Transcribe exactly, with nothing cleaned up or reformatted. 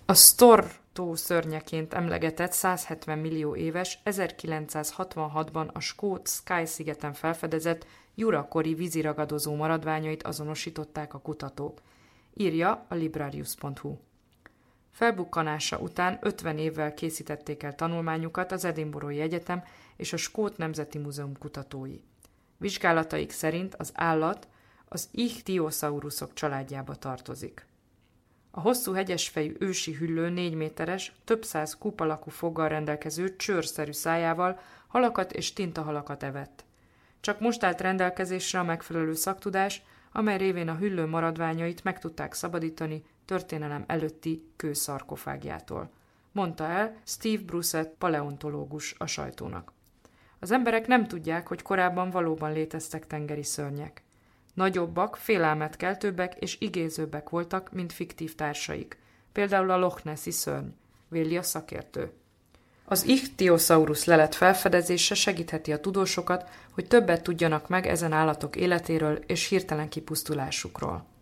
A Storr-tó szörnyeként emlegetett százhetven millió éves, ezerkilencszázhatvanhatban a skót Skye-szigeten felfedezett Jura-kori víziragadozó maradványait azonosították a kutatók, írja a librarius pont hu. Felbukkanása után ötven évvel készítették el tanulmányukat az Edinburghi Egyetem és a Skót Nemzeti Múzeum kutatói. Vizsgálataik szerint az állat az ichthyosaurusok családjába tartozik. A hosszú hegyesfejű ősi hüllő négy méteres, több száz kúp alakú foggal rendelkező csőrszerű szájával halakat és tintahalakat evett. Csak most állt rendelkezésre a megfelelő szaktudás, amely révén a hüllő maradványait meg tudták szabadítani történelem előtti kőszarkofágjától, mondta el Steve Brussett paleontológus a sajtónak. Az emberek nem tudják, hogy korábban valóban léteztek tengeri szörnyek. Nagyobbak, félelmetkeltőbbek és igézőbbek voltak, mint fiktív társaik, például a Loch Nessi szörny, véli a szakértő. Az Ichthyosaurus lelet felfedezése segítheti a tudósokat, hogy többet tudjanak meg ezen állatok életéről és hirtelen kipusztulásukról.